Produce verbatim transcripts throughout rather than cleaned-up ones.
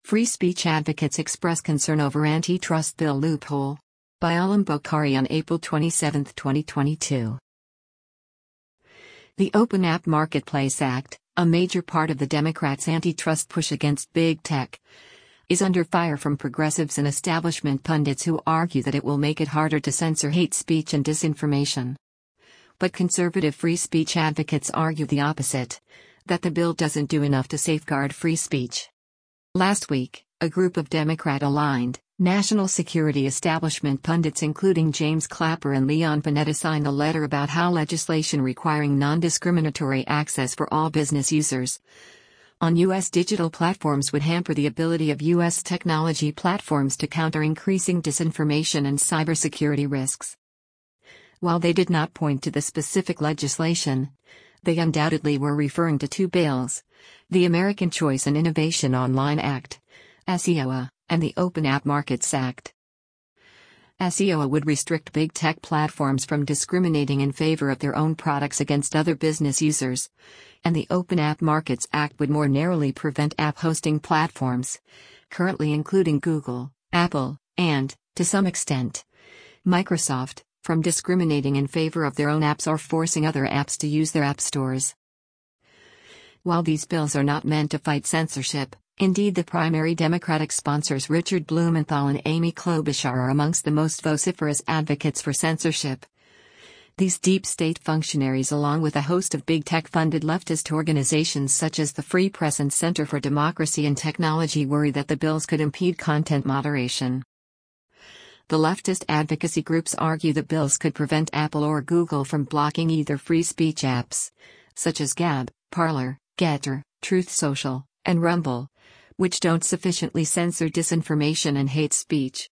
Free speech advocates express concern over antitrust bill loophole. By Alam Bokhari on April twenty-seventh, twenty twenty-two. The Open App Marketplace Act, a major part of the Democrats' antitrust push against big tech, is under fire from progressives and establishment pundits who argue that it will make it harder to censor hate speech and disinformation. But conservative free speech advocates argue the opposite, that the bill doesn't do enough to safeguard free speech. Last week, a group of Democrat-aligned, national security establishment pundits including James Clapper and Leon Panetta signed a letter about how legislation requiring non-discriminatory access for all business users on U S digital platforms would hamper the ability of U S technology platforms to counter increasing disinformation and cybersecurity risks. While they did not point to the specific legislation, they undoubtedly were referring to two bills, the American Choice and Innovation Online Act, S E O A, and the Open App Markets Act. S E O A would restrict big tech platforms from discriminating in favor of their own products against other business users, and the Open App Markets Act would more narrowly prevent app hosting platforms, currently including Google, Apple, and, to some extent, Microsoft, from discriminating in favor of their own apps or forcing other apps to use their app stores. While these bills are not meant to fight censorship, indeed the primary Democratic sponsors Richard Blumenthal and Amy Klobuchar are amongst the most vociferous advocates for censorship. These deep state functionaries, along with a host of big tech-funded leftist organizations such as the Free Press and Center for Democracy and Technology, worry that the bills could impede content moderation. The leftist advocacy groups argue the bills could prevent Apple or Google from blocking either free speech apps, such as Gab, Parler, Getter, Truth Social, and Rumble, which don't sufficiently censor disinformation and hate speech.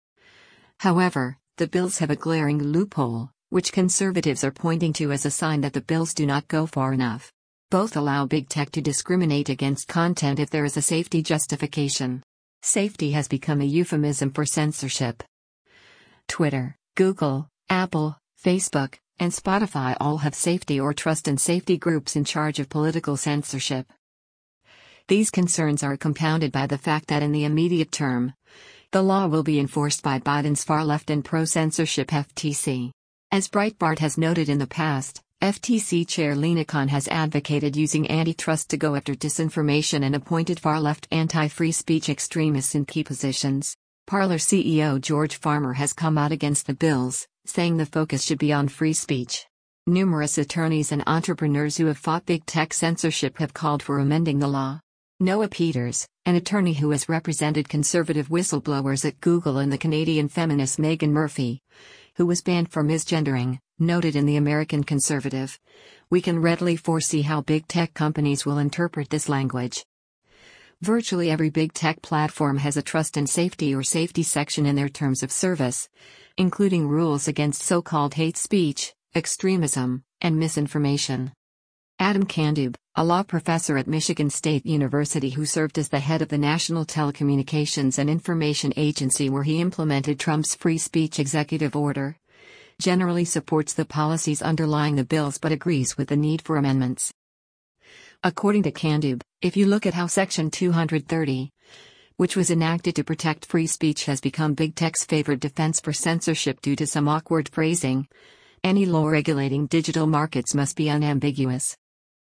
However, the bills have a glaring loophole, which conservatives are pointing to as a sign that the bills do not go far enough. Both allow big tech to discriminate against content if there is a safety justification. Safety has become a euphemism for censorship. Twitter, Google, Apple, Facebook, and Spotify all have safety or trust and safety groups in charge of political censorship. These concerns are compounded by the fact that in the immediate term, the law will be enforced by Biden's far-left and pro-censorship F T C. As Breitbart has noted in the past, F T C Chair Lina Khan has advocated using antitrust to go after disinformation and appointed far-left anti-free speech extremists in key positions. Parler C E O George Farmer has come out against the bills, saying the focus should be on free speech. Numerous attorneys and entrepreneurs who have fought big tech censorship have called for amending the law. Noah Peters, an attorney who has represented conservative whistleblowers at Google, and the Canadian feminist Meghan Murphy, who was banned for misgendering, noted in the American Conservative, "We can readily foresee how big tech companies will interpret this language. Virtually every big tech platform has a trust and safety or safety section in their terms of service, including rules against so-called hate speech, extremism, and misinformation." Adam Kandub, a law professor at Michigan State University who served as the head of the National Telecommunications and Information Agency where he implemented Trump's free speech executive order, generally supports the policies underlying the bills but agrees with the need for amendments. According to Kandub, if you look at how Section two thirty, which was enacted to protect free speech, has become big tech's favored defense for censorship due to some awkward phrasing, any law regulating digital markets must be unambiguous.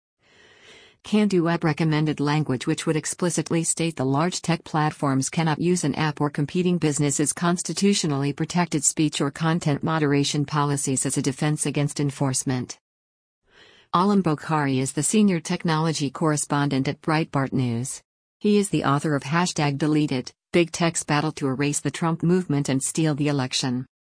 Kandub recommended language which would explicitly state the large tech platforms cannot use an app or competing businesses' constitutionally protected speech or content moderation policies as a defense against enforcement. Alam Bokhari is the senior technology correspondent at Breitbart News. He is the author of Hashtag Deleted, Big Tech's Battle to Erase the Trump Movement and Steal the Election.